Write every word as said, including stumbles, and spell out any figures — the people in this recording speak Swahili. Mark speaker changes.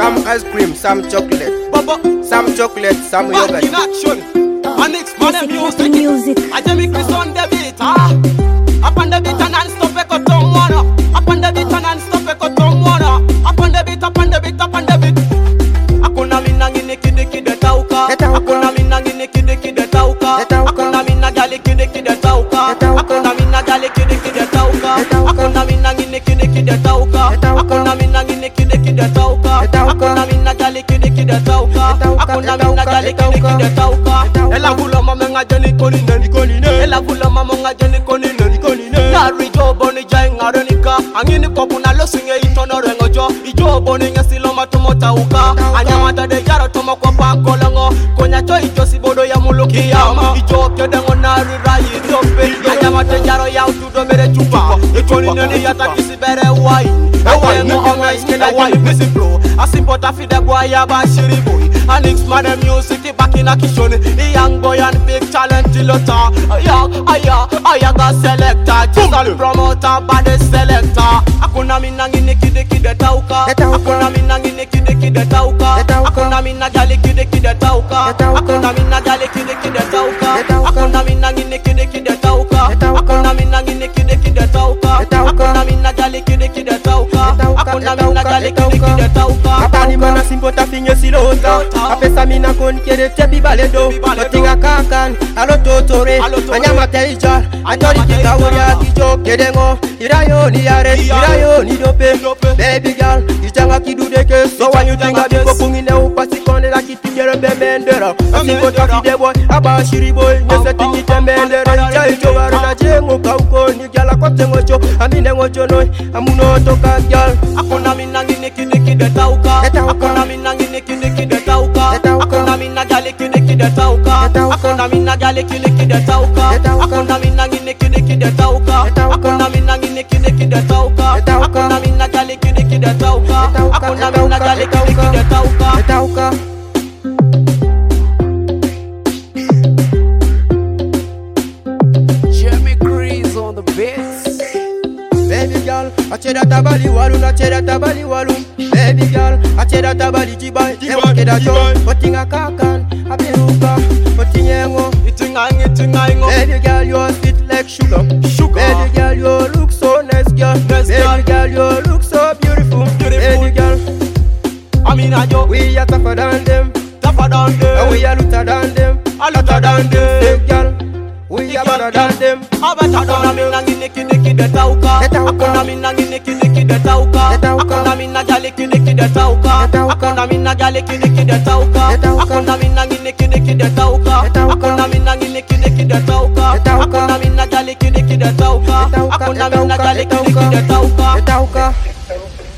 Speaker 1: Some ice cream, some chocolate. Some chocolate, some yogurt.
Speaker 2: In action. And it's for the music.
Speaker 3: music.
Speaker 2: I tell me Chris on the beat. Ah. Up on the beat and non-stop echo tongue water. Up on the beat and non-stop echo tongue water. Up on the beat, up on the beat, up on the beat. Akuna mina ngine kide kide tauka. Akuna mina ngine kide kide tauka. Akuna mina gali kide kide tauka. Akuna mina gali kide kide tauka. Akuna mina ngine kide kide tauka. Akuna mina ngine kide kide tauka. Akuna mina gali kide kide tauka. Akuna mina gali kide kide tauka. Ela vula mama ngajeni konine ni konine. Ela vula mama ngajeni konine ni konine. Nari jo boni jenga renika. Angini kopuna losinge itono rengojo. Ijo boni ngesilo matumo tauka. Anyamata de yaro tomo kwa pako lango. Konya cho ijo si bodo ya muluki yama. Ijo kedengo nari rayi dope. Anyamata yaro ya utudo mere chupa. Ikonine ni yata kisi bere wine. Ewa mo onga iskena wine busy flow. Asimpota fide boy ya bashiri boy. And it's man the music back in a kitchen. The young boy and big talent lota. Aya, aya, aya ga selector. Just promoter by the selector. Akuna mina ngine kide kide tauka. Akuna mina ngine kide kide tauka. Akuna mina gali kide kide tauka. Akuna mina gali kide kide tauka. Akuna mina ngine kide kide tauka. Akuna mina ngine kide kide tauka. Akuna mina gali kide kide tauka. Akuna mina gali kide kide tauka.
Speaker 1: Apani mana simpota finyo silota. Apesa mina kon kere tebi baledo. Notinga kakan, alo totore. Anyama teija, anjori kita woria kijo kedengo. Irayo ni yare, irayo ni dope. Baby girl, ichanga kidudeke. So when you think of it, kopungine upasi kone la kitijere bemendera. Asimpota fide boy, aba shiri boy. Nyese tingi tembendera. Icha icho na jengo kauko. Ni gyala kote ngocho, amine ngocho noi. Amuno toka gyal.
Speaker 2: Akuna mina ngine kide kide tauka. Akuna mina ngine kide kide tauka. Akuna mina gali kide kide tauka. Akuna mina gali kide kide tauka. Akuna mina ngine kide kide tauka. Akuna mina ngine kide kide tauka. Akuna mina gali kide kide tauka. Akuna mina gali kide kide tauka.
Speaker 1: Tauka.
Speaker 2: Jimmy Grease on the beats.
Speaker 1: Baby girl, achera tabali walu na chera tabali walu. Baby girl, achera tabali jibai. Ewa keda jo, otinga kakan, abiruka, otinyengo.
Speaker 2: Itingang itingang.
Speaker 1: Baby girl, you're sweet like sugar.
Speaker 2: Sugar.
Speaker 1: Baby girl, you look so nice, girl.
Speaker 2: Nice,
Speaker 1: Baby girl, you look so beautiful.
Speaker 2: Beautiful.
Speaker 1: Baby girl,
Speaker 2: I mean I yo.
Speaker 1: we are tougher than them,
Speaker 2: Tougher than
Speaker 1: and
Speaker 2: them.
Speaker 1: we are looter than them.
Speaker 2: A lotter than them.
Speaker 1: Baby girl, we are better than them.
Speaker 2: Akuna mina ngine kide kide tauka. Akuna mina ngine kide kide tauka. Akuna mina gali kide kide tauka. Akuna mina gali kide kide tauka. Akuna mina ngine kide kide tauka. Akuna mina ngine kide kide tauka. Akuna mina gali kide kide tauka. Akuna mina gali kide kide tauka.
Speaker 1: Tauka.